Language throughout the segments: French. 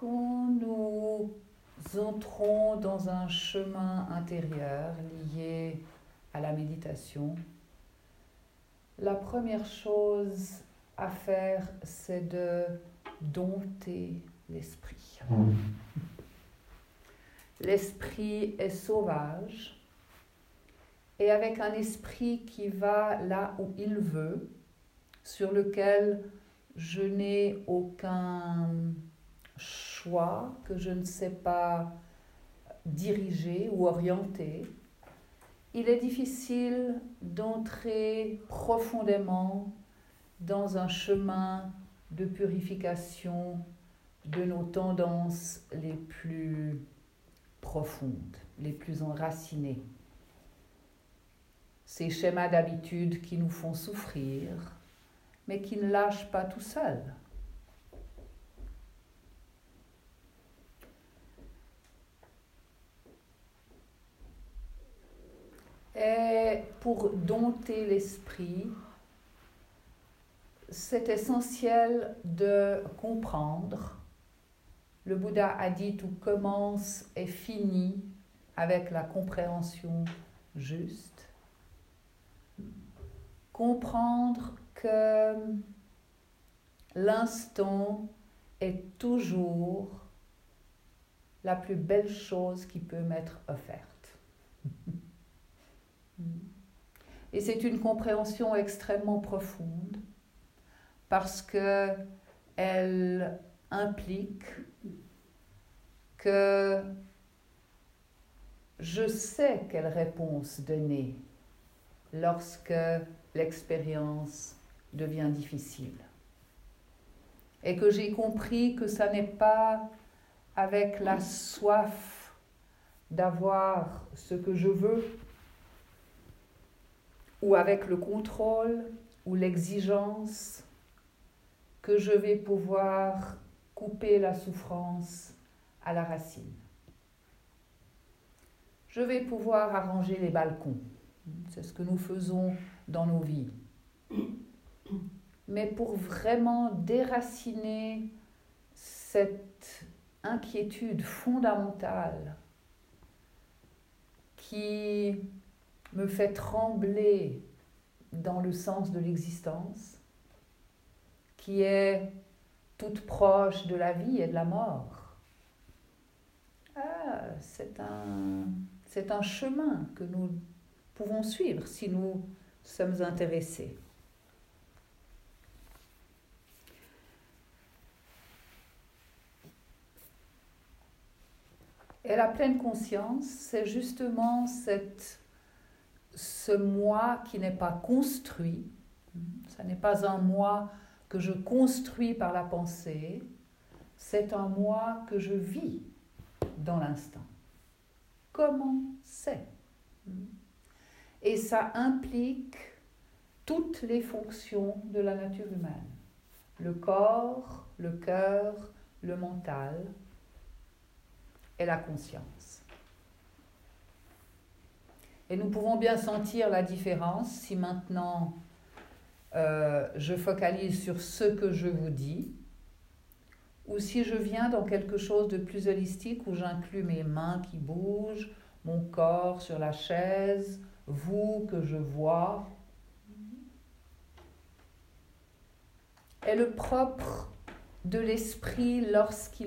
Quand nous entrons dans un chemin intérieur lié à la méditation, la première chose à faire, c'est de dompter l'esprit. L'esprit est sauvage et avec un esprit qui va là où il veut, sur lequel je n'ai aucun choix, que je ne sais pas diriger ou orienter, il est difficile d'entrer profondément dans un chemin de purification de nos tendances les plus profondes, les plus enracinées. Ces schémas d'habitude qui nous font souffrir, mais qui ne lâchent pas tout seuls. Et pour dompter l'esprit, c'est essentiel de comprendre. Le Bouddha a dit tout commence et finit avec la compréhension juste. Comprendre que l'instant est toujours la plus belle chose qui peut m'être offerte. Et c'est une compréhension extrêmement profonde parce qu'elle implique que je sais quelle réponse donner lorsque l'expérience devient difficile. Et que j'ai compris que ça n'est pas avec la soif d'avoir ce que je veux, ou avec le contrôle ou l'exigence, que je vais pouvoir couper la souffrance à la racine. Je vais pouvoir arranger les balcons. C'est ce que nous faisons dans nos vies. Mais pour vraiment déraciner cette inquiétude fondamentale qui me fait trembler dans le sens de l'existence, qui est toute proche de la vie et de la mort. C'est un chemin que nous pouvons suivre si nous sommes intéressés. Et la pleine conscience, c'est justement ce moi qui n'est pas construit. Ça n'est pas un moi que je construis par la pensée, c'est un moi que je vis dans l'instant. Comment c'est ? Et ça implique toutes les fonctions de la nature humaine. Le corps, le cœur, le mental et la conscience. Et nous pouvons bien sentir la différence si maintenant je focalise sur ce que je vous dis, ou si je viens dans quelque chose de plus holistique où j'inclus mes mains qui bougent, mon corps sur la chaise, vous que je vois. Et le propre de l'esprit lorsque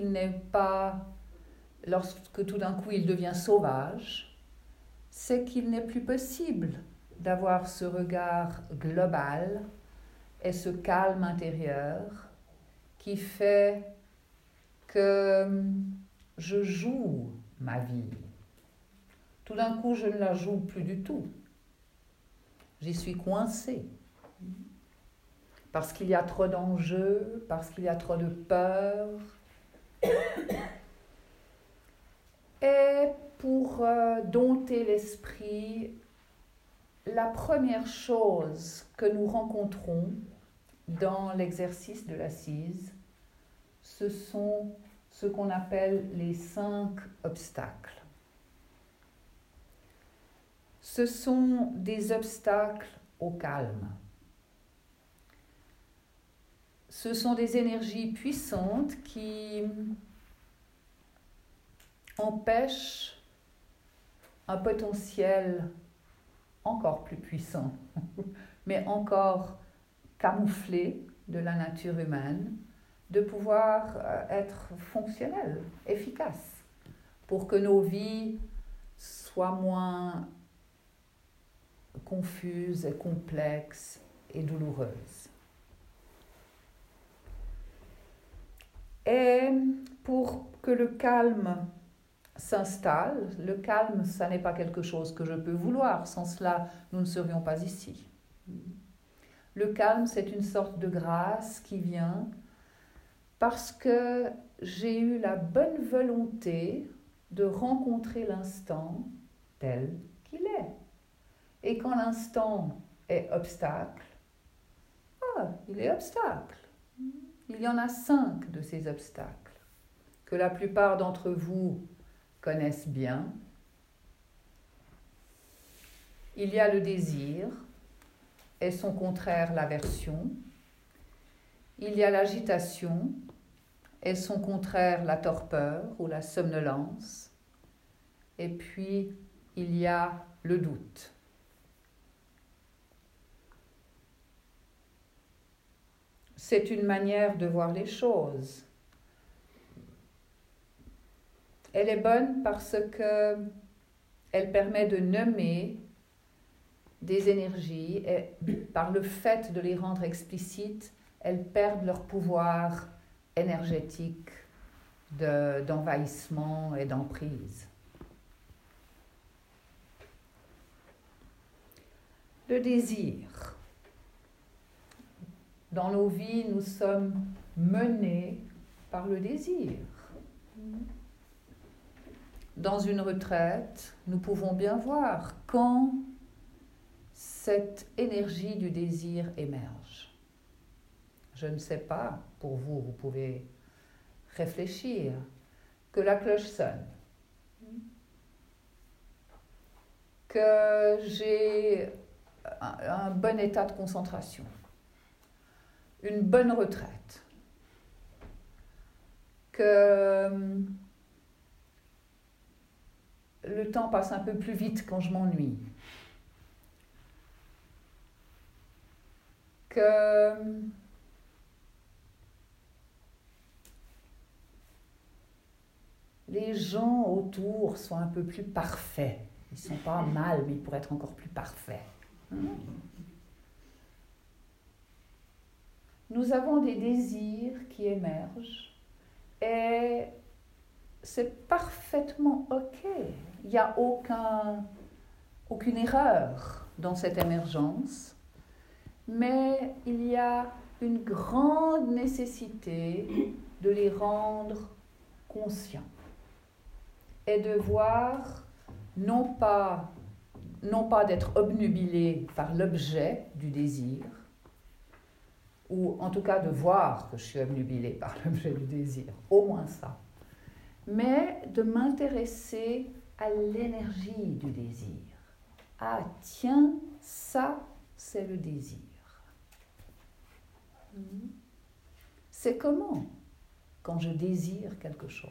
tout d'un coup il devient sauvage, c'est qu'il n'est plus possible d'avoir ce regard global et ce calme intérieur qui fait que je joue ma vie. Tout d'un coup, je ne la joue plus du tout. J'y suis coincée. Parce qu'il y a trop d'enjeux, parce qu'il y a trop de peur. Et pour dompter l'esprit, la première chose que nous rencontrons dans l'exercice de l'assise, ce sont ce qu'on appelle les 5 obstacles. Ce sont des obstacles au calme. Ce sont des énergies puissantes qui empêche un potentiel encore plus puissant, mais encore camouflé de la nature humaine, de pouvoir être fonctionnel, efficace, pour que nos vies soient moins confuses et complexes et douloureuses. Et pour que le calme s'installe, le calme, ça n'est pas quelque chose que je peux vouloir, sans cela, nous ne serions pas ici. Le calme, c'est une sorte de grâce qui vient parce que j'ai eu la bonne volonté de rencontrer l'instant tel qu'il est. Et quand l'instant est obstacle, il est obstacle. Il y en a 5 de ces obstacles que la plupart d'entre vous connaissent bien. Il y a le désir et son contraire l'aversion. Il y a l'agitation et son contraire la torpeur ou la somnolence. Et puis, il y a le doute. C'est une manière de voir les choses. Elle est bonne parce qu'elle permet de nommer des énergies et par le fait de les rendre explicites, elles perdent leur pouvoir énergétique d'envahissement et d'emprise. Le désir. Dans nos vies, nous sommes menés par le désir. Dans une retraite, nous pouvons bien voir quand cette énergie du désir émerge. Je ne sais pas, pour vous, vous pouvez réfléchir, que la cloche sonne, que j'ai un bon état de concentration, une bonne retraite, que le temps passe un peu plus vite quand je m'ennuie, que les gens autour sont un peu plus parfaits. Ils ne sont pas mal, mais ils pourraient être encore plus parfaits. Nous avons des désirs qui émergent et c'est parfaitement OK. Il n'y a aucune erreur dans cette émergence, mais il y a une grande nécessité de les rendre conscients et de voir non pas d'être obnubilé par l'objet du désir, ou en tout cas de voir que je suis obnubilé par l'objet du désir, au moins ça, mais de m'intéresser à l'énergie du désir. Ah tiens, ça c'est le désir. C'est comment quand je désire quelque chose?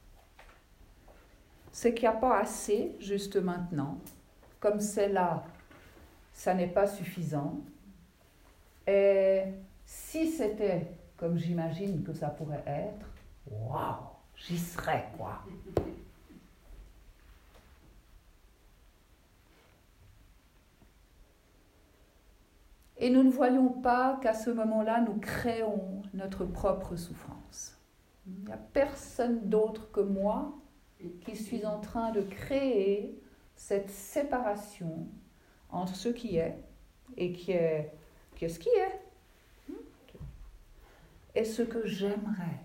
C'est qu'il n'y a pas assez juste maintenant, comme c'est là, ça n'est pas suffisant. Et si c'était comme j'imagine que ça pourrait être, waouh, j'y serais quoi. Et nous ne voyons pas qu'à ce moment-là, nous créons notre propre souffrance. Il n'y a personne d'autre que moi qui suis en train de créer cette séparation entre ce qui est et qui est ce qui est et ce que j'aimerais.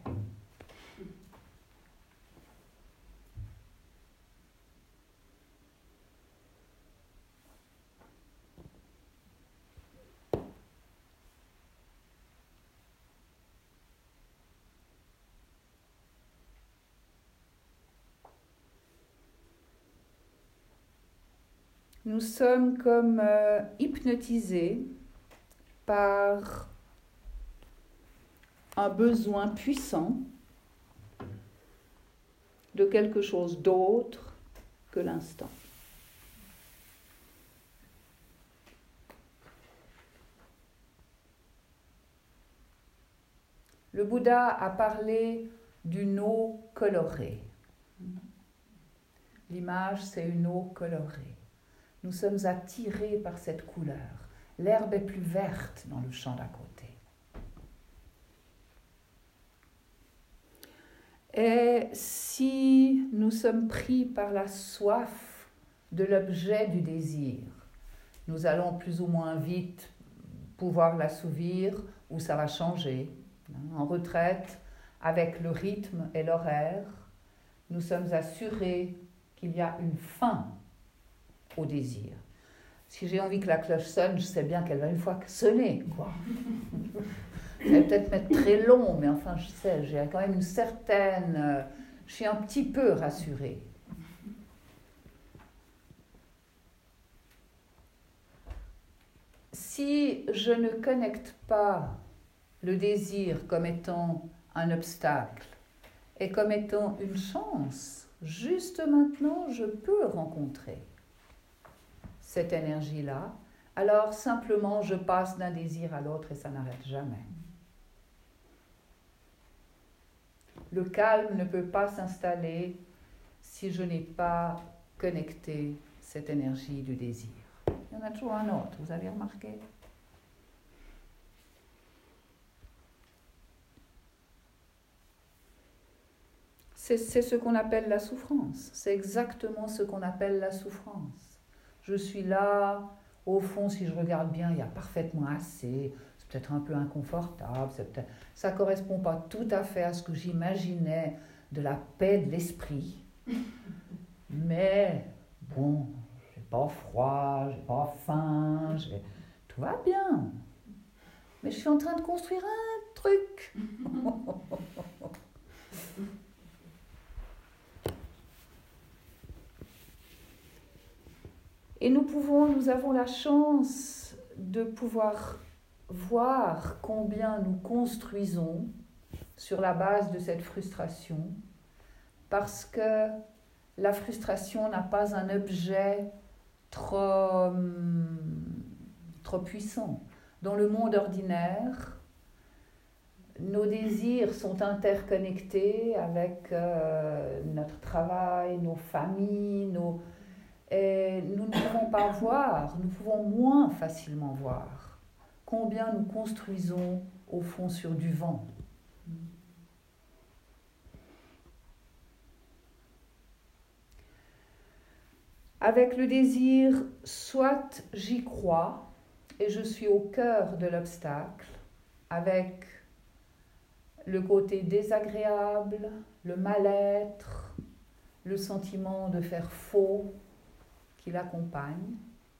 Nous sommes comme hypnotisés par un besoin puissant de quelque chose d'autre que l'instant. Le Bouddha a parlé d'une eau colorée. L'image, c'est une eau colorée. Nous sommes attirés par cette couleur. L'herbe est plus verte dans le champ d'à côté. Et si nous sommes pris par la soif de l'objet du désir, nous allons plus ou moins vite pouvoir l'assouvir ou ça va changer. En retraite, avec le rythme et l'horaire, nous sommes assurés qu'il y a une fin au désir. Si j'ai envie que la cloche sonne, je sais bien qu'elle va une fois sonner, quoi. Ça va peut-être mettre très long, mais enfin, je sais, j'ai quand même une certaine... je suis un petit peu rassurée. Si je ne connecte pas le désir comme étant un obstacle et comme étant une chance, juste maintenant, je peux rencontrer cette énergie-là, alors simplement je passe d'un désir à l'autre et ça n'arrête jamais. Le calme ne peut pas s'installer si je n'ai pas connecté cette énergie du désir. Il y en a toujours un autre, vous avez remarqué ? C'est ce qu'on appelle la souffrance. C'est exactement ce qu'on appelle la souffrance. Je suis là, au fond, si je regarde bien, il y a parfaitement assez. C'est peut-être un peu inconfortable. Ça ne correspond pas tout à fait à ce que j'imaginais de la paix de l'esprit. Mais, bon, je n'ai pas froid, je n'ai pas faim, tout va bien. Mais je suis en train de construire un truc. Et nous avons la chance de pouvoir voir combien nous construisons sur la base de cette frustration, parce que la frustration n'a pas un objet trop puissant. Dans le monde ordinaire, nos désirs sont interconnectés avec notre travail, nos familles, et nous ne pouvons pas voir, nous pouvons moins facilement voir combien nous construisons au fond sur du vent. Avec le désir, soit j'y crois et je suis au cœur de l'obstacle, avec le côté désagréable, le mal-être, le sentiment de faire faux qui l'accompagne.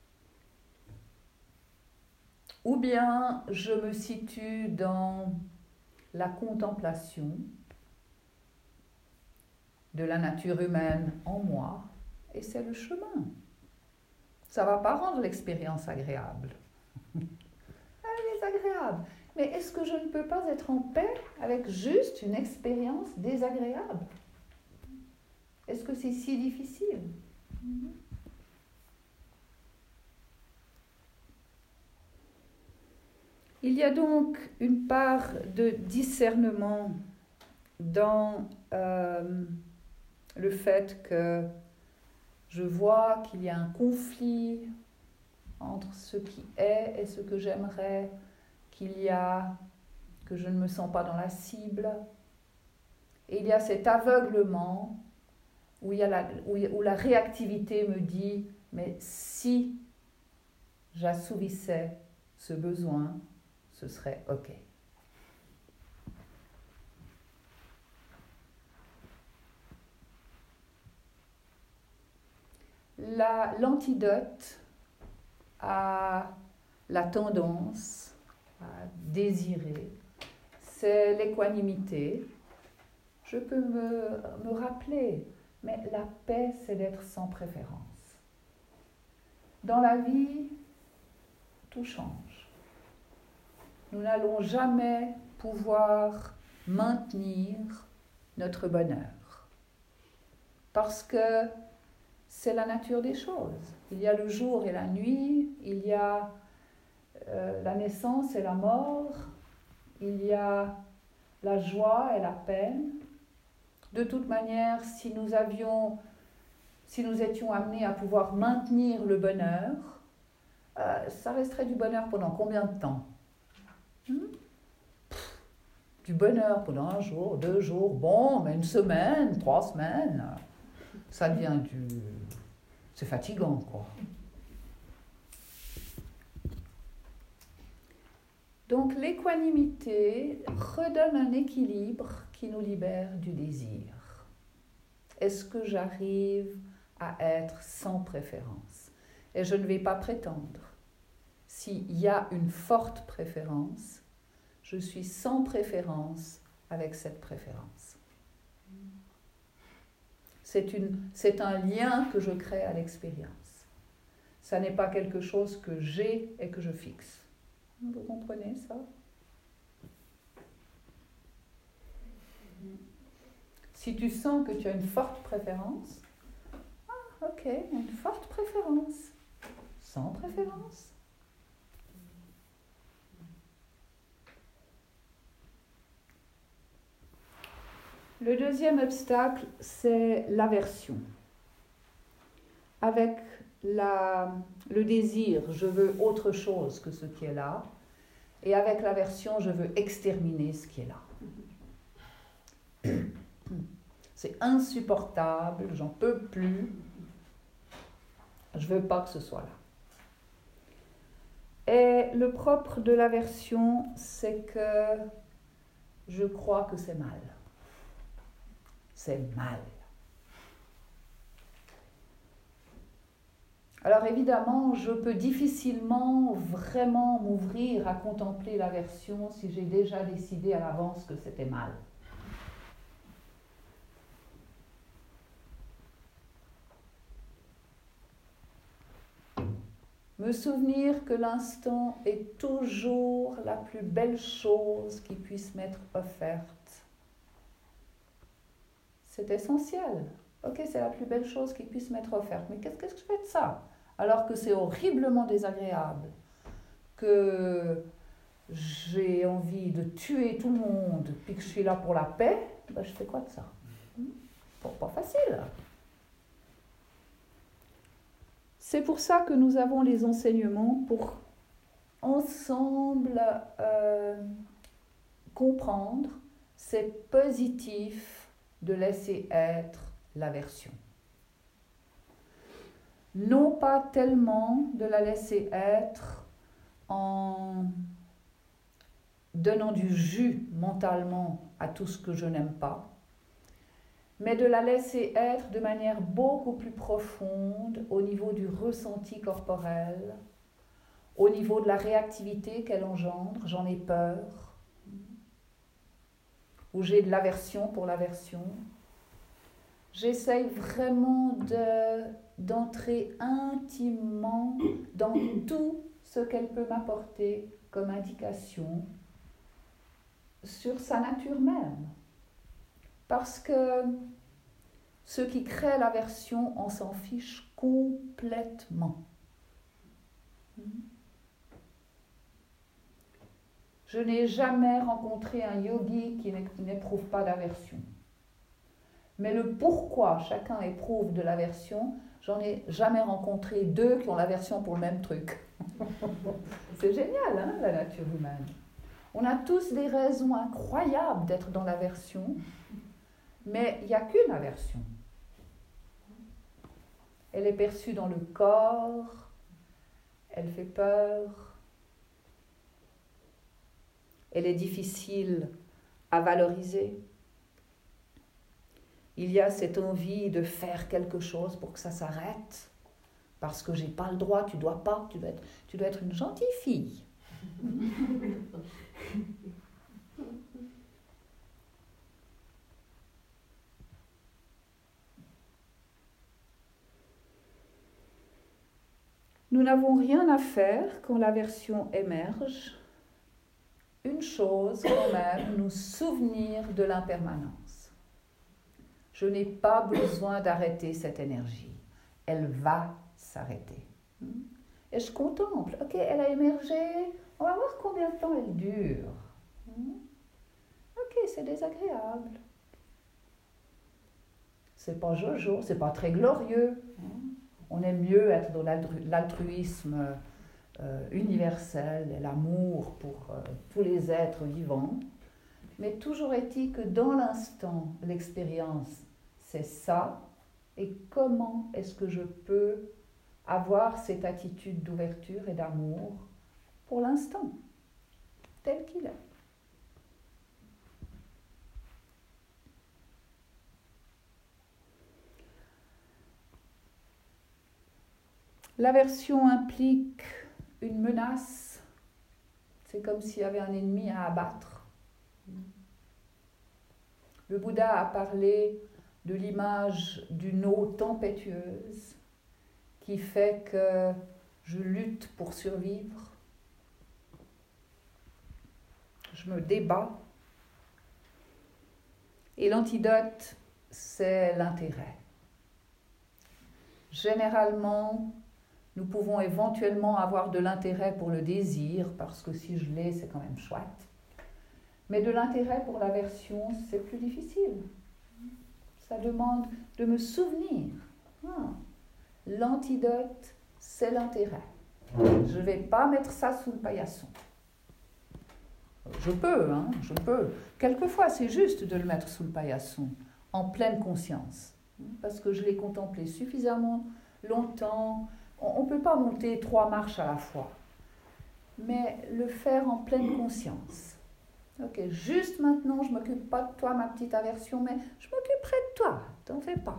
Ou bien je me situe dans la contemplation de la nature humaine en moi, et c'est le chemin. Ça ne va pas rendre l'expérience agréable. Elle est agréable. Mais est-ce que je ne peux pas être en paix avec juste une expérience désagréable ? Est-ce que c'est si difficile ? Il y a donc une part de discernement dans le fait que je vois qu'il y a un conflit entre ce qui est et ce que j'aimerais, que je ne me sens pas dans la cible. Et il y a cet aveuglement où la réactivité me dit, mais si j'assouvissais ce besoin, ce serait OK. L'antidote à la tendance à désirer, c'est l'équanimité. Je peux me rappeler, mais la paix, c'est d'être sans préférence. Dans la vie, tout change. Nous n'allons jamais pouvoir maintenir notre bonheur. parce que c'est la nature des choses. Il y a le jour et la nuit, il y a la naissance et la mort, il y a la joie et la peine. De toute manière, si nous étions amenés à pouvoir maintenir le bonheur, ça resterait du bonheur pendant combien de temps? Du bonheur pendant 1 jour, 2 jours, bon, mais 1 semaine, 3 semaines, ça devient c'est fatigant, quoi. Donc l'équanimité redonne un équilibre qui nous libère du désir. Est-ce que j'arrive à être sans préférence? Et je ne vais pas prétendre. S'il y a une forte préférence, je suis sans préférence avec cette préférence. C'est un lien que je crée à l'expérience. Ça n'est pas quelque chose que j'ai et que je fixe. Vous comprenez ça? Si tu sens que tu as une forte préférence, ok, une forte préférence, sans préférence. Le deuxième obstacle, c'est l'aversion. Avec le désir, je veux autre chose que ce qui est là, et avec l'aversion, je veux exterminer ce qui est là. C'est insupportable, j'en peux plus, je veux pas que ce soit là. Et le propre de l'aversion, c'est que je crois que c'est mal. C'est mal. Alors évidemment, je peux difficilement vraiment m'ouvrir à contempler l'aversion si j'ai déjà décidé à l'avance que c'était mal. Me souvenir que l'instant est toujours la plus belle chose qui puisse m'être offerte. C'est essentiel. Ok, c'est la plus belle chose qui puisse m'être offerte. Mais qu'est-ce que je fais de ça? Alors que c'est horriblement désagréable, que j'ai envie de tuer tout le monde, puis que je suis là pour la paix, ben je fais quoi de ça? Pas facile. C'est pour ça que nous avons les enseignements pour ensemble comprendre c'est positif de laisser être l'aversion. Non pas tellement de la laisser être en donnant du jus mentalement à tout ce que je n'aime pas, mais de la laisser être de manière beaucoup plus profonde au niveau du ressenti corporel, au niveau de la réactivité qu'elle engendre, j'en ai peur, ou j'ai de l'aversion pour l'aversion. J'essaye vraiment d'entrer intimement dans tout ce qu'elle peut m'apporter comme indication sur sa nature même. Parce que ce qui crée l'aversion, on s'en fiche complètement. Je n'ai jamais rencontré un yogi qui n'éprouve pas d'aversion. Mais le pourquoi chacun éprouve de l'aversion, j'en ai jamais rencontré 2 qui ont l'aversion pour le même truc. C'est génial, hein, la nature humaine. On a tous des raisons incroyables d'être dans l'aversion, mais il n'y a qu'une aversion. Elle est perçue dans le corps, elle fait peur, elle est difficile à valoriser. Il y a cette envie de faire quelque chose pour que ça s'arrête, parce que j'ai pas le droit, tu dois pas, tu dois être une gentille fille. Nous n'avons rien à faire quand l'aversion émerge. Une chose quand même, nous souvenir de l'impermanence. Je n'ai pas besoin d'arrêter cette énergie. Elle va s'arrêter. Et je contemple. Ok, elle a émergé. On va voir combien de temps elle dure. Ok, c'est désagréable. C'est pas jojo, c'est pas très glorieux. On aime mieux être dans l'altruisme universel et l'amour pour tous les êtres vivants. Mais toujours est-il que dans l'instant, l'expérience, c'est ça. Et comment est-ce que je peux avoir cette attitude d'ouverture et d'amour pour l'instant, tel qu'il est. L'aversion implique une menace. C'est comme s'il y avait un ennemi à abattre. Le Bouddha a parlé de l'image d'une eau tempétueuse qui fait que je lutte pour survivre. Je me débats. Et l'antidote, c'est l'intérêt. Généralement, nous pouvons éventuellement avoir de l'intérêt pour le désir, parce que si je l'ai, c'est quand même chouette. Mais de l'intérêt pour l'aversion, c'est plus difficile. Ça demande de me souvenir. L'antidote, c'est l'intérêt. Je ne vais pas mettre ça sous le paillasson. Je peux. Quelquefois, c'est juste de le mettre sous le paillasson, en pleine conscience. Parce que je l'ai contemplé suffisamment longtemps. On ne peut pas monter 3 marches à la fois. Mais le faire en pleine conscience. Ok, juste maintenant, je ne m'occupe pas de toi, ma petite aversion, mais je m'occuperai de toi. T'en fais pas.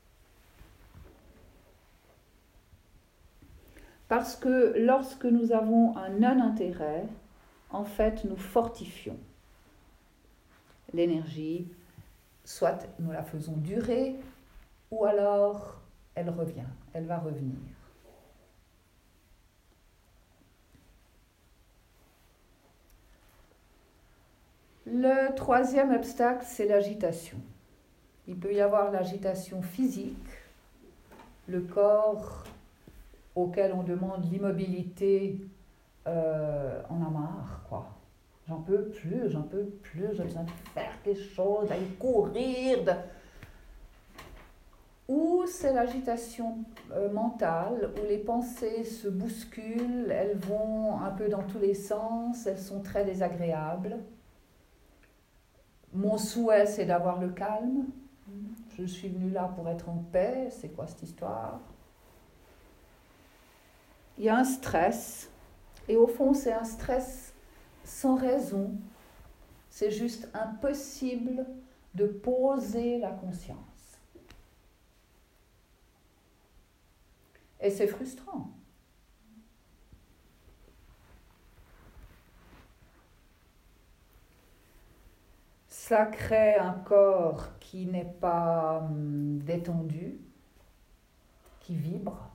Parce que lorsque nous avons un non-intérêt, en fait, nous fortifions l'énergie, soit nous la faisons durer, ou alors elle revient, elle va revenir. Le troisième obstacle, c'est l'agitation. Il peut y avoir l'agitation physique, le corps auquel on demande l'immobilité, on a marre, quoi. J'en peux plus, j'ai besoin de faire quelque chose, d'aller courir. Ou c'est l'agitation mentale, où les pensées se bousculent, elles vont un peu dans tous les sens, elles sont très désagréables. Mon souhait, c'est d'avoir le calme. Je suis venue là pour être en paix, c'est quoi cette histoire? Il y a un stress, et au fond, c'est un stress sans raison. C'est juste impossible de poser la conscience. Et c'est frustrant. Ça crée un corps qui n'est pas détendu, qui vibre.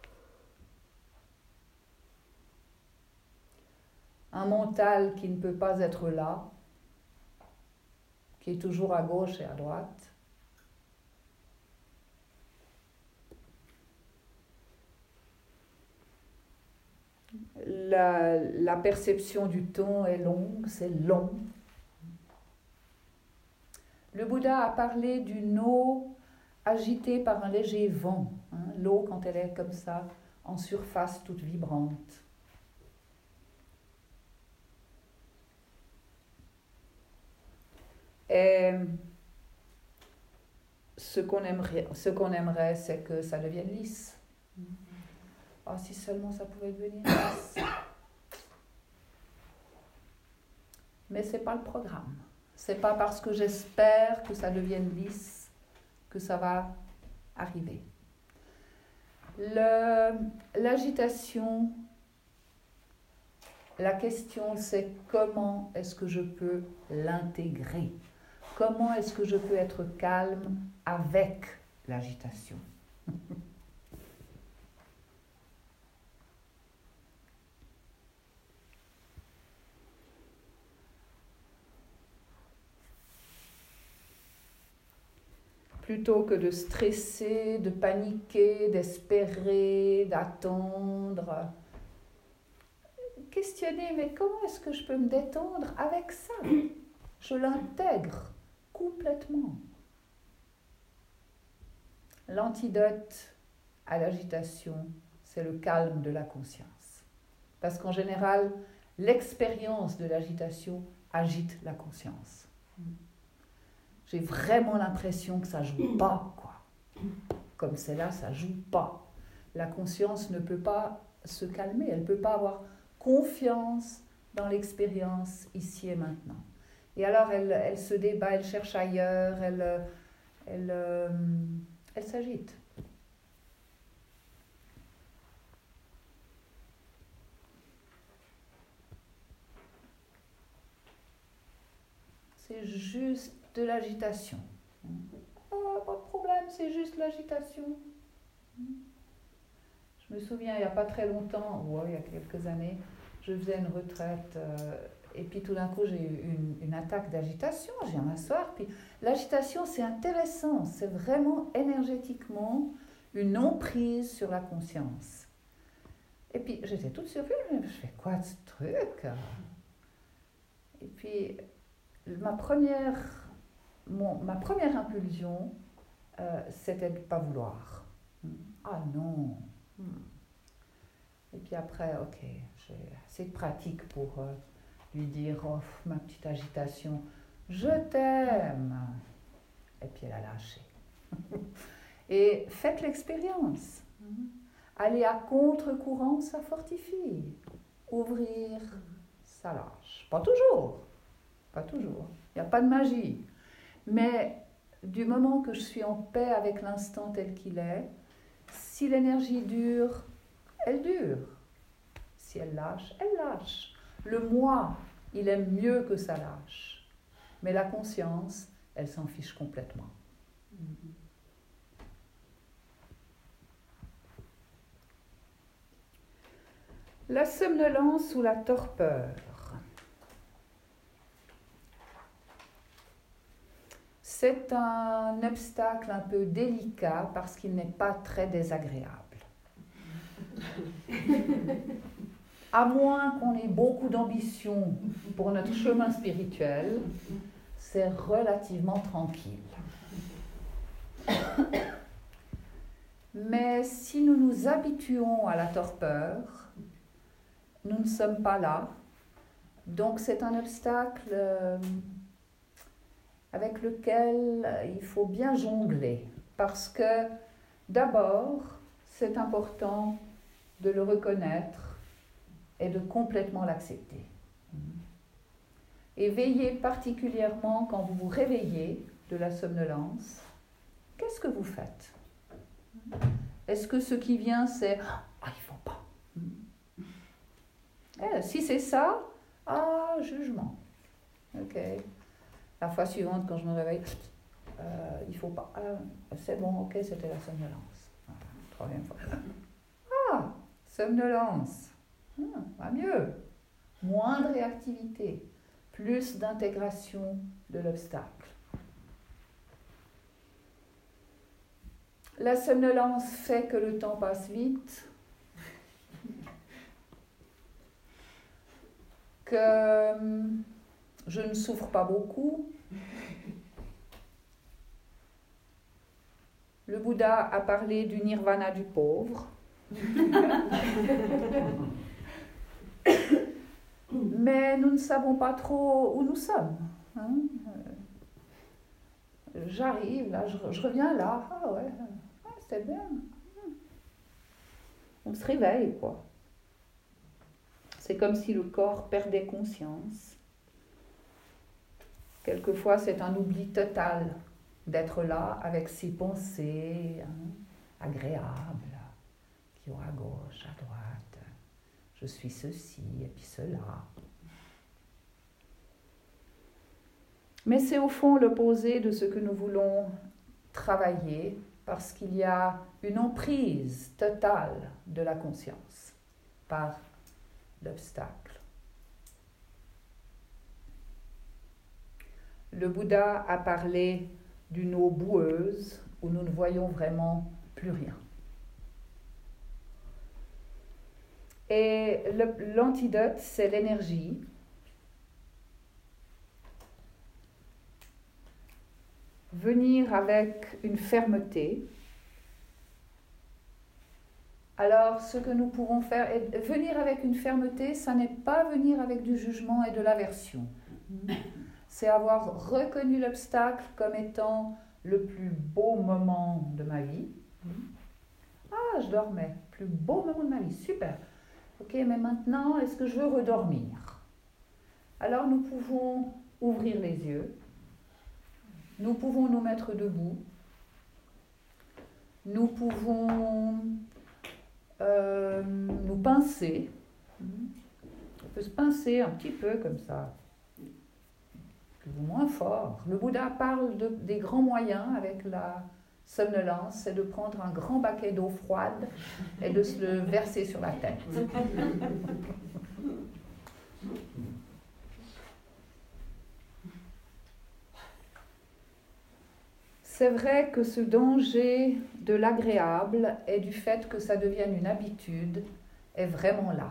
Un mental qui ne peut pas être là, qui est toujours à gauche et à droite. La perception du temps est longue, c'est long. Le Bouddha a parlé d'une eau agitée par un léger vent. L'eau, quand elle est comme ça, en surface, toute vibrante. Et ce qu'on aimerait, c'est que ça devienne lisse. Ah, si seulement ça pouvait devenir lisse. Mais ce n'est pas le programme. Ce n'est pas parce que j'espère que ça devienne lisse que ça va arriver. L'agitation, la question c'est comment est-ce que je peux l'intégrer? Comment est-ce que je peux être calme avec l'agitation? plutôt que de stresser, de paniquer, d'espérer, d'attendre. Questionner, mais comment est-ce que je peux me détendre avec ça? Je l'intègre complètement. L'antidote à l'agitation, c'est le calme de la conscience. Parce qu'en général, l'expérience de l'agitation agite la conscience. J'ai vraiment l'impression que ça joue pas, quoi. Comme c'est là, ça joue pas. La conscience ne peut pas se calmer, elle ne peut pas avoir confiance dans l'expérience ici et maintenant. Et alors, elle se débat, elle cherche ailleurs, elle s'agite. C'est juste de l'agitation. Oh, pas de problème, c'est juste l'agitation. Je me souviens, il n'y a pas très longtemps, il y a quelques années, je faisais une retraite et puis tout d'un coup j'ai eu une attaque d'agitation, je viens m'asseoir, puis l'agitation c'est intéressant, c'est vraiment énergétiquement une emprise sur la conscience. Et puis j'étais toute surprise, je fais quoi de ce truc? Et puis ma première impulsion, c'était de ne pas vouloir. Ah non. Et puis après, ok, j'ai assez de pratique pour lui dire, oh, ma petite agitation, je t'aime. Et puis elle a lâché. Et faites l'expérience. Aller à contre-courant, ça fortifie. Ouvrir, ça lâche. Pas toujours. Il n'y a pas de magie. Mais du moment que je suis en paix avec l'instant tel qu'il est, si l'énergie dure, elle dure. Si elle lâche, elle lâche. Le moi, il aime mieux que ça lâche. Mais la conscience, elle s'en fiche complètement. La somnolence ou la torpeur. C'est un obstacle un peu délicat parce qu'il n'est pas très désagréable. À moins qu'on ait beaucoup d'ambition pour notre chemin spirituel, c'est relativement tranquille. Mais si nous nous habituons à la torpeur, nous ne sommes pas là. Donc c'est un obstacle avec lequel il faut bien jongler. Parce que d'abord, c'est important de le reconnaître et de complètement l'accepter. Et veillez particulièrement quand vous vous réveillez de la somnolence. Qu'est-ce que vous faites? Est-ce que ce qui vient, c'est « Ah, il ne faut pas ». Si c'est ça, jugement. Ok. La fois suivante, quand je me réveille, il ne faut pas. C'est bon, ok, c'était la somnolence. Troisième fois. Somnolence. Va mieux. Moins de réactivité. Plus d'intégration de l'obstacle. La somnolence fait que le temps passe vite. Que je ne souffre pas beaucoup. Le Bouddha a parlé du nirvana du pauvre. Mais nous ne savons pas trop où nous sommes. J'arrive, là, je reviens là. C'était bien. On se réveille, quoi. C'est comme si le corps perdait conscience. Quelquefois, c'est un oubli total d'être là avec ses pensées agréables qui vont à gauche, à droite. Je suis ceci et puis cela. Mais c'est au fond l'opposé de ce que nous voulons travailler parce qu'il y a une emprise totale de la conscience par l'obstacle. Le Bouddha a parlé d'une eau boueuse où nous ne voyons vraiment plus rien. Et l'antidote, c'est l'énergie. Venir avec une fermeté. Alors, ce que nous pouvons faire, venir avec une fermeté, ça n'est pas venir avec du jugement et de l'aversion. C'est avoir reconnu l'obstacle comme étant le plus beau moment de ma vie. Ah, je dormais. Plus beau moment de ma vie, super. Ok, mais maintenant, est-ce que je veux redormir? Alors, nous pouvons ouvrir les yeux. Nous pouvons nous mettre debout. Nous pouvons nous pincer. On peut se pincer un petit peu comme ça, plus ou moins fort. Le Bouddha parle des grands moyens avec la somnolence, c'est de prendre un grand baquet d'eau froide et de se le verser sur la tête. C'est vrai que ce danger de l'agréable et du fait que ça devienne une habitude est vraiment là.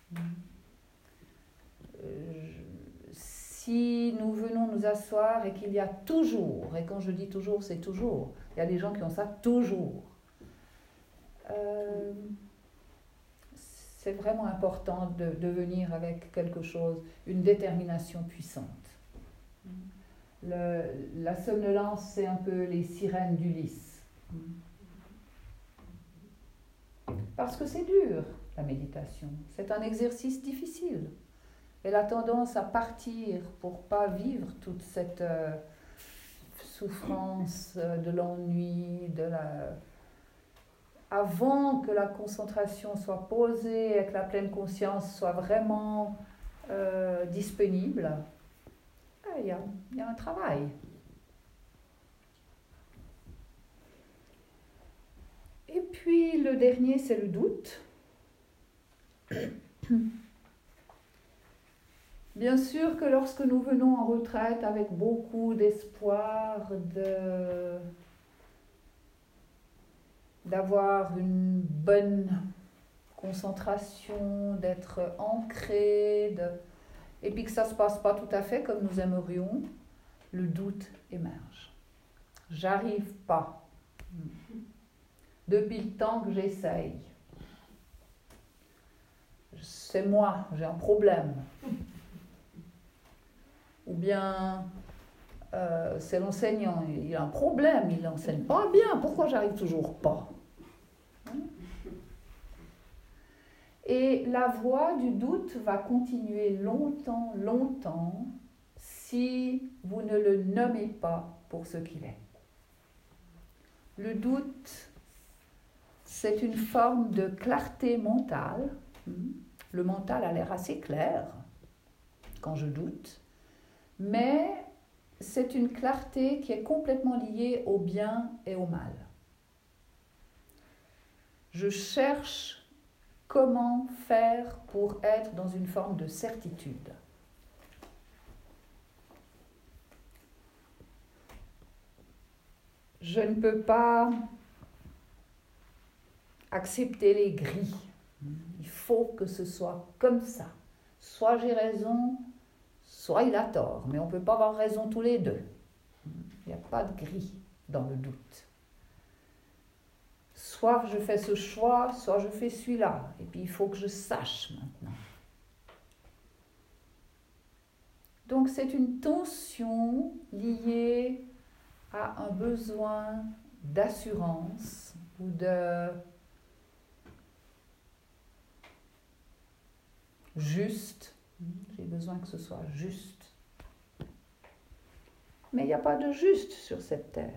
Si nous venons nous asseoir et qu'il y a toujours, et quand je dis toujours, c'est toujours, il y a des gens qui ont ça toujours, c'est vraiment important de venir avec quelque chose, une détermination puissante. La somnolence, c'est un peu les sirènes d'Ulysse. Parce que c'est dur, la méditation. C'est un exercice difficile. Elle a tendance à partir pour pas vivre toute cette souffrance de l'ennui, avant que la concentration soit posée et que la pleine conscience soit vraiment disponible. Il y a un travail. Et puis le dernier, c'est le doute. Bien sûr que lorsque nous venons en retraite avec beaucoup d'espoir d'avoir une bonne concentration, d'être ancré, et puis que ça ne se passe pas tout à fait comme nous aimerions, le doute émerge. J'arrive pas. Depuis le temps que j'essaye. C'est moi, j'ai un problème. Ou bien c'est l'enseignant, il a un problème, il n'enseigne pas bien, pourquoi j'arrive toujours pas? Et la voie du doute va continuer longtemps, longtemps, si vous ne le nommez pas pour ce qu'il est. Le doute, c'est une forme de clarté mentale. Le mental a l'air assez clair quand je doute, mais c'est une clarté qui est complètement liée au bien et au mal. Je cherche comment faire pour être dans une forme de certitude. Je ne peux pas accepter les gris. Il faut que ce soit comme ça. Soit j'ai raison, soit il a tort. Mais on ne peut pas avoir raison tous les deux. Il n'y a pas de gris dans le doute. Soit je fais ce choix, soit je fais celui-là. Et puis il faut que je sache maintenant. Donc c'est une tension liée à un besoin d'assurance ou de juste. J'ai besoin que ce soit juste. Mais il n'y a pas de juste sur cette terre.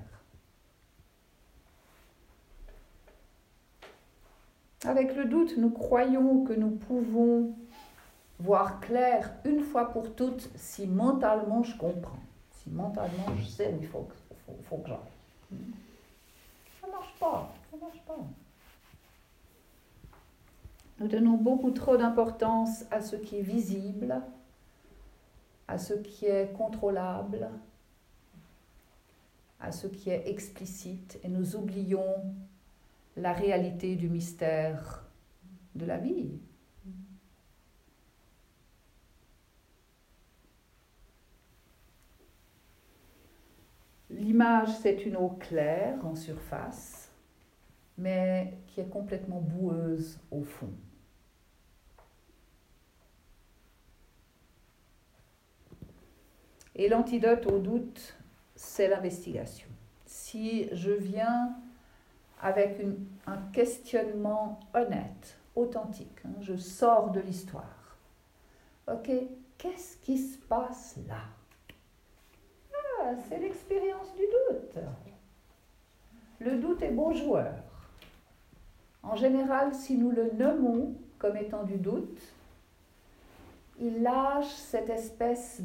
Avec le doute, nous croyons que nous pouvons voir clair une fois pour toutes si mentalement je comprends. Si mentalement je sais où il faut que j'aille. Ça ne marche pas, ça ne marche pas. Nous donnons beaucoup trop d'importance à ce qui est visible, à ce qui est contrôlable. à ce qui est explicite et nous oublions la réalité du mystère de la vie. L'image, c'est une eau claire en surface, mais qui est complètement boueuse au fond. Et l'antidote au doute, c'est l'investigation. Si je viens avec un questionnement honnête, authentique, je sors de l'histoire. Ok, qu'est-ce qui se passe là? Ah, c'est l'expérience du doute. Le doute est bon joueur. En général, si nous le nommons comme étant du doute, il lâche cette espèce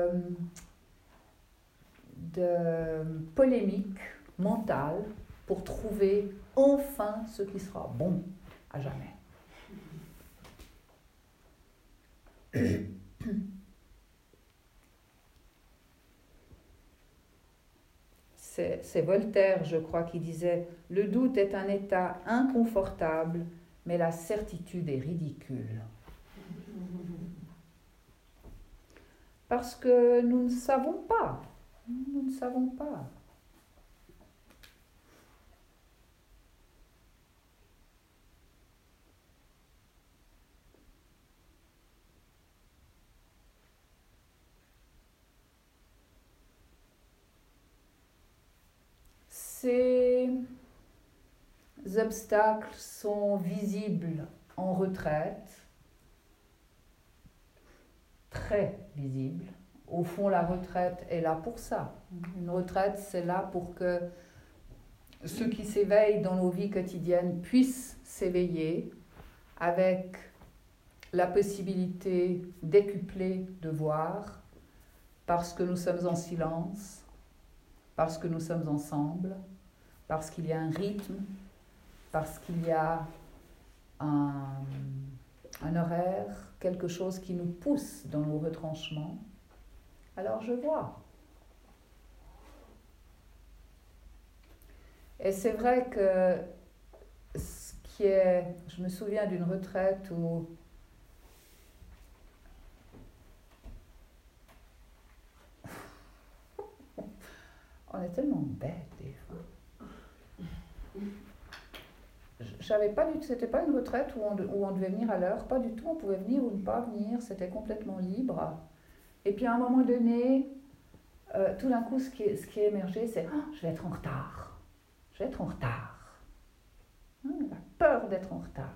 de polémique mentale pour trouver enfin ce qui sera bon à jamais. C'est Voltaire, je crois, qui disait « Le doute est un état inconfortable, mais la certitude est ridicule. » Parce que nous ne savons pas. Nous ne savons pas. Ces obstacles sont visibles en retraite, très visibles. Au fond, la retraite est là pour ça. Une retraite, c'est là pour que ceux qui s'éveillent dans nos vies quotidiennes puissent s'éveiller avec la possibilité décuplée de voir, parce que nous sommes en silence, parce que nous sommes ensemble, parce qu'il y a un rythme, parce qu'il y a un horaire, quelque chose qui nous pousse dans nos retranchements. Alors je vois. Et c'est vrai que je me souviens d'une retraite où on est tellement bêtes des fois. J'avais pas du tout, c'était pas une retraite où on devait venir à l'heure, pas du tout, on pouvait venir ou ne pas venir, c'était complètement libre. Et puis à un moment donné, tout d'un coup, ce qui est émergé, c'est « je vais être en retard, je vais être en retard ». La peur d'être en retard.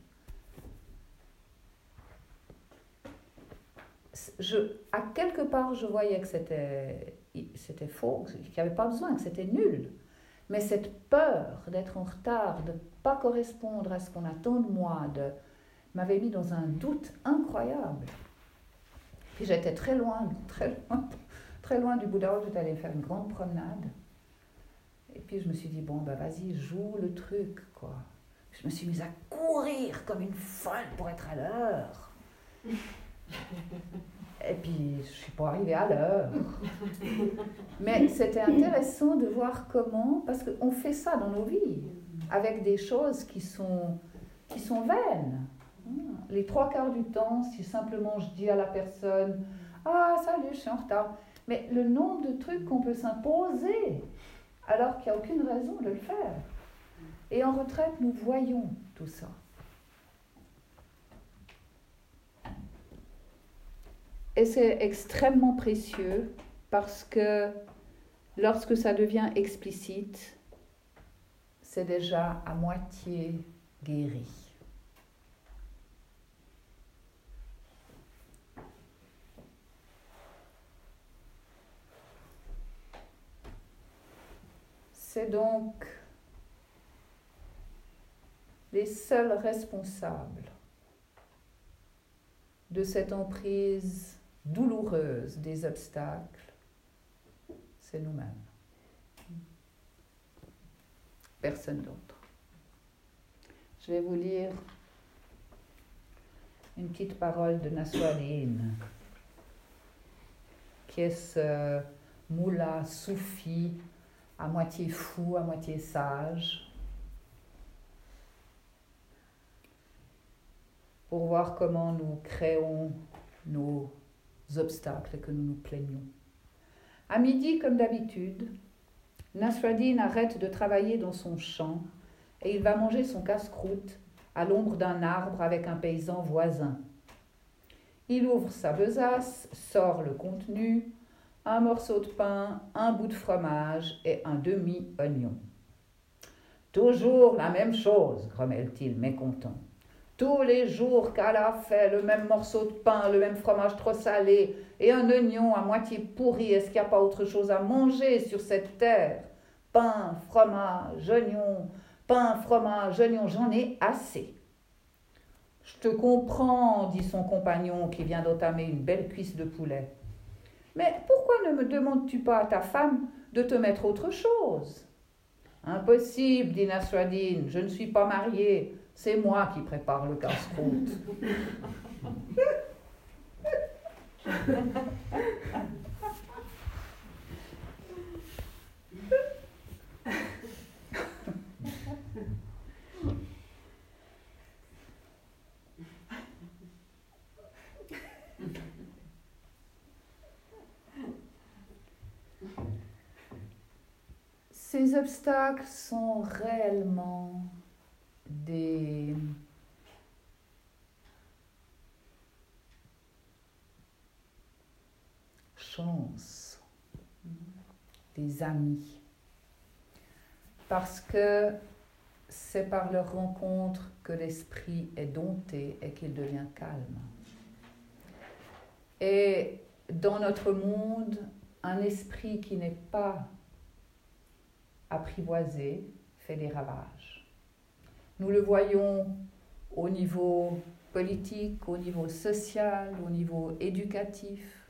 À quelque part, je voyais que c'était faux, qu'il n'y avait pas besoin, que c'était nul. Mais cette peur d'être en retard, de ne pas correspondre à ce qu'on attend de moi, m'avait mis dans un doute incroyable. Puis j'étais très loin du Bouddha, j'étais allée faire une grande promenade. Et puis je me suis dit, bon, ben vas-y, joue le truc, quoi. Je me suis mise à courir comme une folle pour être à l'heure. Et puis, je ne suis pas arrivée à l'heure. Mais c'était intéressant de voir comment, parce qu'on fait ça dans nos vies, avec des choses qui sont vaines. Les 3/4 du temps, si simplement je dis à la personne « Ah, salut, je suis en retard », mais le nombre de trucs qu'on peut s'imposer, alors qu'il n'y a aucune raison de le faire. Et en retraite, nous voyons tout ça. Et c'est extrêmement précieux parce que lorsque ça devient explicite, c'est déjà à moitié guéri. C'est donc les seuls responsables de cette emprise douloureuse des obstacles, c'est nous-mêmes. Personne d'autre. Je vais vous lire une petite parole de Nasruddin, qui est ce moullah soufi à moitié fou, à moitié sage, pour voir comment nous créons nos obstacles et que nous nous plaignons. À midi, comme d'habitude, Nasruddin arrête de travailler dans son champ et il va manger son casse-croûte à l'ombre d'un arbre avec un paysan voisin. Il ouvre sa besace, sort le contenu, un morceau de pain, un bout de fromage et un demi-oignon. « Toujours la même chose, grommelle-t-il, mécontent. Tous les jours qu'Allah fait le même morceau de pain, le même fromage trop salé et un oignon à moitié pourri, est-ce qu'il n'y a pas autre chose à manger sur cette terre? Pain, fromage, oignon, j'en ai assez. » « Je te comprends, dit son compagnon qui vient d'entamer une belle cuisse de poulet. Mais pourquoi ne me demandes-tu pas à ta femme de te mettre autre chose? Impossible, dit Nasruddin, je ne suis pas mariée, c'est moi qui prépare le casse-croûte. Ces obstacles sont réellement des chances, des amis, parce que c'est par leur rencontre que l'esprit est dompté et qu'il devient calme. Et dans notre monde, un esprit qui n'est pas apprivoisé fait des ravages. Nous le voyons au niveau politique, au niveau social, au niveau éducatif.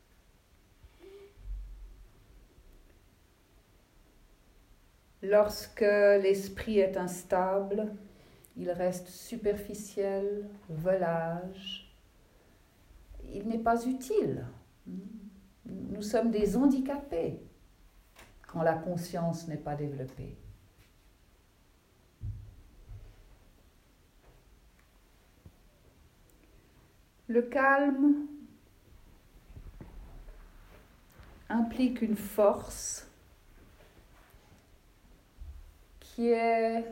Lorsque l'esprit est instable, il reste superficiel, volage. Il n'est pas utile. Nous sommes des handicapés quand la conscience n'est pas développée. Le calme implique une force qui est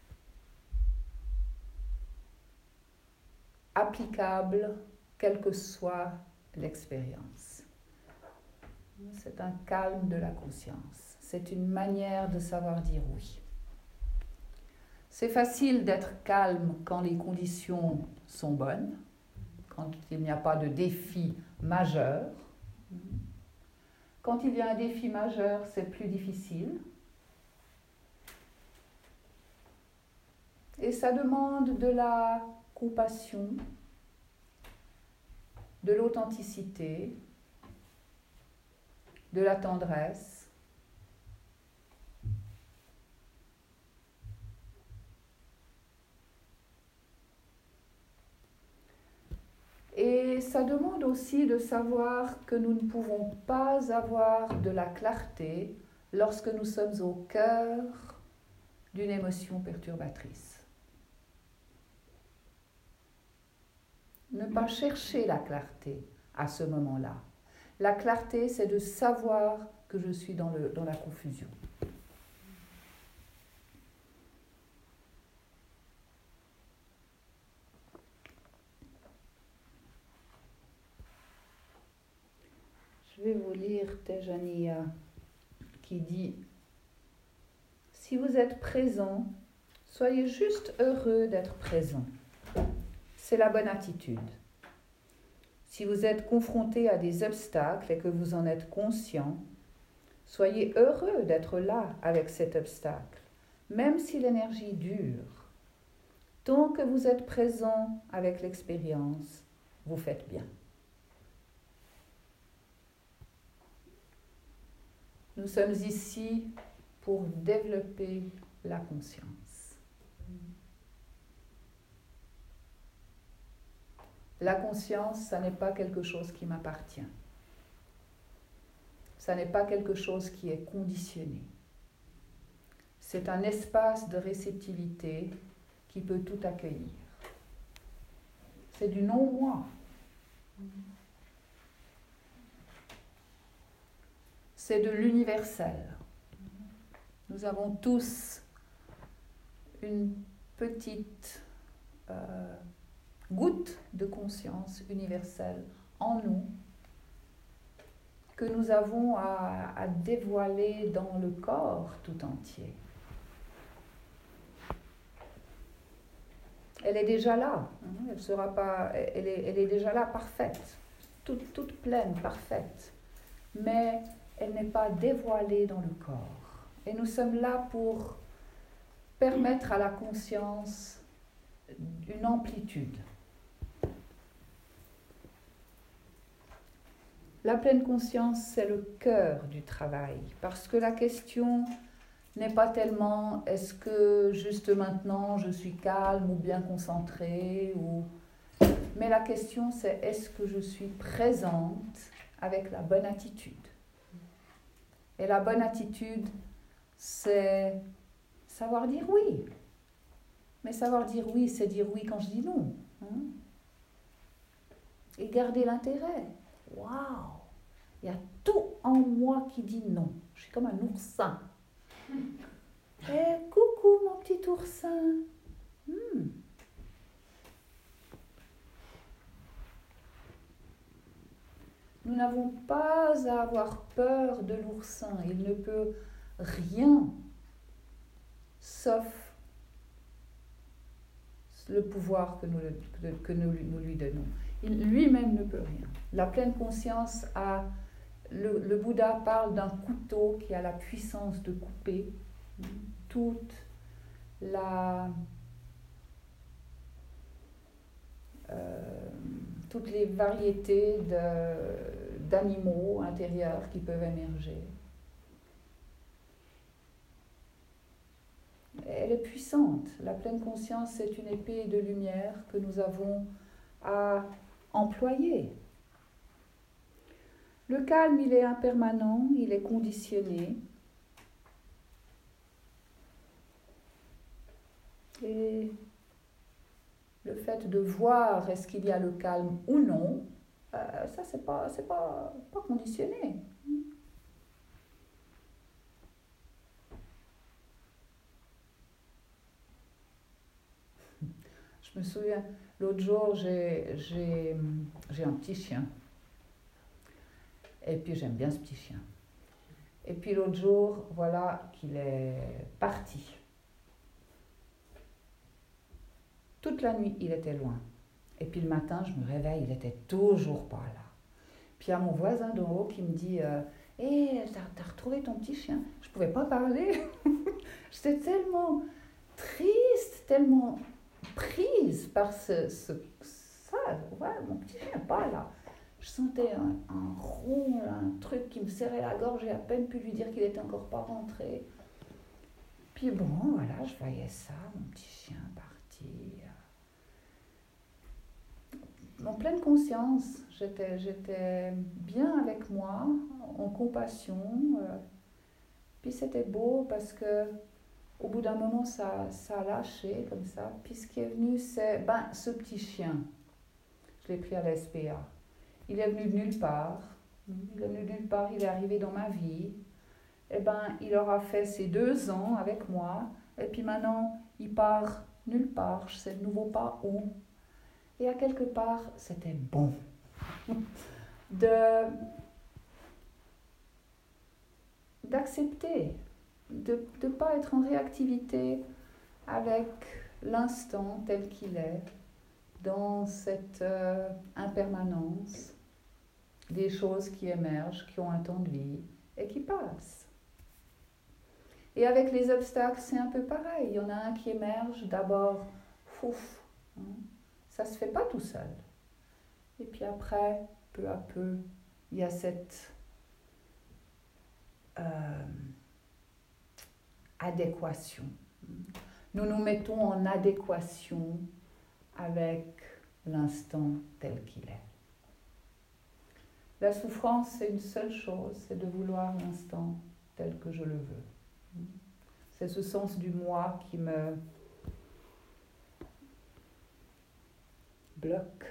applicable quelle que soit l'expérience. C'est un calme de la conscience. C'est une manière de savoir dire oui. C'est facile d'être calme quand les conditions sont bonnes, quand il n'y a pas de défi majeur. Quand il y a un défi majeur, c'est plus difficile. Et ça demande de la compassion, de l'authenticité, de la tendresse. Et ça demande aussi de savoir que nous ne pouvons pas avoir de la clarté lorsque nous sommes au cœur d'une émotion perturbatrice. Ne pas chercher la clarté à ce moment-là. La clarté, c'est de savoir que je suis dans la confusion. Je vais vous lire Tejaniya qui dit « Si vous êtes présent, soyez juste heureux d'être présent. C'est la bonne attitude. Si vous êtes confronté à des obstacles et que vous en êtes conscient, soyez heureux d'être là avec cet obstacle, même si l'énergie dure. Tant que vous êtes présent avec l'expérience, vous faites bien. » Nous sommes ici pour développer la conscience. La conscience, ça n'est pas quelque chose qui m'appartient. Ça n'est pas quelque chose qui est conditionné. c'est un espace de réceptivité qui peut tout accueillir. C'est du non-moi. C'est de l'universel. Nous avons tous une petite goutte de conscience universelle en nous que nous avons à dévoiler dans le corps tout entier. Elle est déjà là, elle sera pas, elle est déjà là, parfaite, toute pleine, parfaite, mais elle n'est pas dévoilée dans le corps. Et nous sommes là pour permettre à la conscience une amplitude. La pleine conscience, c'est le cœur du travail, parce que la question n'est pas tellement est-ce que juste maintenant je suis calme ou bien concentrée, mais la question c'est est-ce que je suis présente avec la bonne attitude. Et la bonne attitude, c'est savoir dire oui. Mais savoir dire oui, c'est dire oui quand je dis non. Et garder l'intérêt. Waouh! Il y a tout en moi qui dit non. Je suis comme un oursin. Coucou mon petit oursin. Nous n'avons pas à avoir peur de l'oursin. Il ne peut rien, sauf le pouvoir que nous lui donnons. Il lui-même ne peut rien. La pleine conscience a... Le Bouddha parle d'un couteau qui a la puissance de couper toutes les variétés d'animaux intérieurs qui peuvent émerger. Elle est puissante. La pleine conscience, c'est une épée de lumière que nous avons à employer. Le calme, il est impermanent, il est conditionné. Et le fait de voir est-ce qu'il y a le calme ou non, ça c'est pas conditionné. Je me souviens, l'autre jour, j'ai un petit chien. Et puis j'aime bien ce petit chien. Et puis l'autre jour, voilà qu'il est parti. Toute la nuit, il était loin. Et puis le matin, je me réveille, il était toujours pas là. Puis il y a mon voisin d'en haut qui me dit « Hé, t'as retrouvé ton petit chien ?» Je ne pouvais pas parler. J'étais tellement triste, tellement prise par ça. Ouais, mon petit chien n'est pas là. Je sentais un rond, un truc qui me serrait la gorge. J'ai à peine pu lui dire qu'il n'était encore pas rentré. Puis bon, voilà, je voyais ça, mon petit chien parti. En pleine conscience, j'étais bien avec moi, en compassion. Puis c'était beau parce que au bout d'un moment, ça a lâché comme ça. Puis ce qui est venu, c'est ce petit chien. Je l'ai pris à la SPA. Il est venu de nulle part. Il est venu de nulle part, il est arrivé dans ma vie. Il aura fait ses 2 ans avec moi. Et puis maintenant, il part nulle part. Je sais de nouveau pas où. Et à quelque part, c'était bon. D'accepter. De ne pas être en réactivité avec l'instant tel qu'il est, dans cette impermanence, des choses qui émergent, qui ont un temps de vie et qui passent. Et avec les obstacles, c'est un peu pareil. Il y en a un qui émerge d'abord, ça ne se fait pas tout seul. Et puis après, peu à peu, il y a cette adéquation. Nous nous mettons en adéquation avec l'instant tel qu'il est. La souffrance, c'est une seule chose, c'est de vouloir l'instant tel que je le veux. C'est ce sens du moi qui me bloque.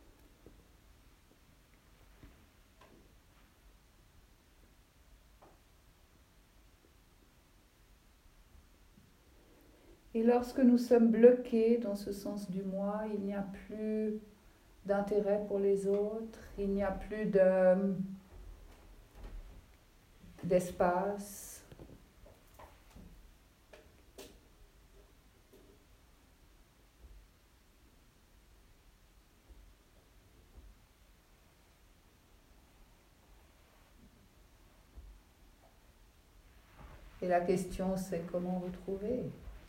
Et lorsque nous sommes bloqués dans ce sens du moi, il n'y a plus d'intérêt pour les autres, il n'y a plus d'espace. Et la question, c'est comment retrouver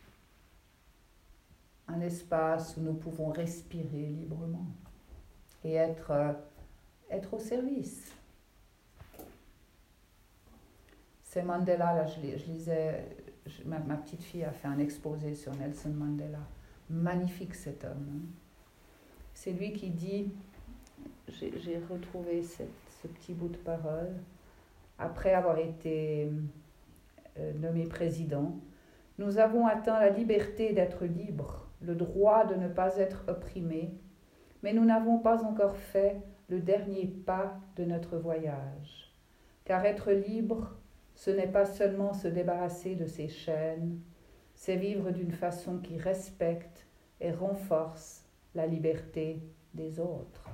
un espace où nous pouvons respirer librement et être au service. C'est Mandela, là je lisais, ma petite fille a fait un exposé sur Nelson Mandela. Magnifique cet homme. C'est lui qui dit, j'ai retrouvé ce petit bout de parole, après avoir été nommé président, nous avons atteint la liberté d'être libres, le droit de ne pas être opprimés, mais nous n'avons pas encore fait le dernier pas de notre voyage. Car être libre, ce n'est pas seulement se débarrasser de ses chaînes, c'est vivre d'une façon qui respecte et renforce la liberté des autres.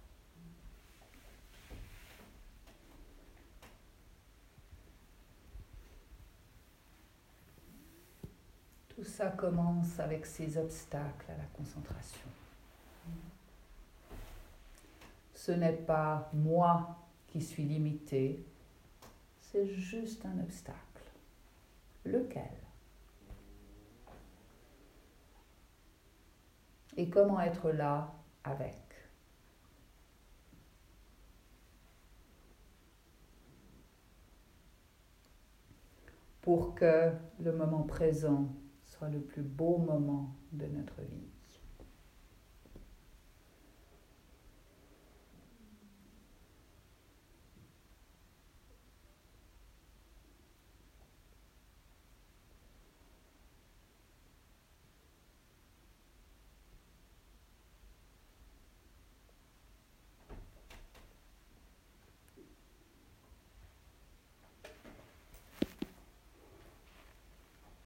Tout ça commence avec ces obstacles à la concentration. Ce n'est pas moi qui suis limité, c'est juste un obstacle. Lequel ? Et comment être là avec ? Pour que le moment présent soit le plus beau moment de notre vie.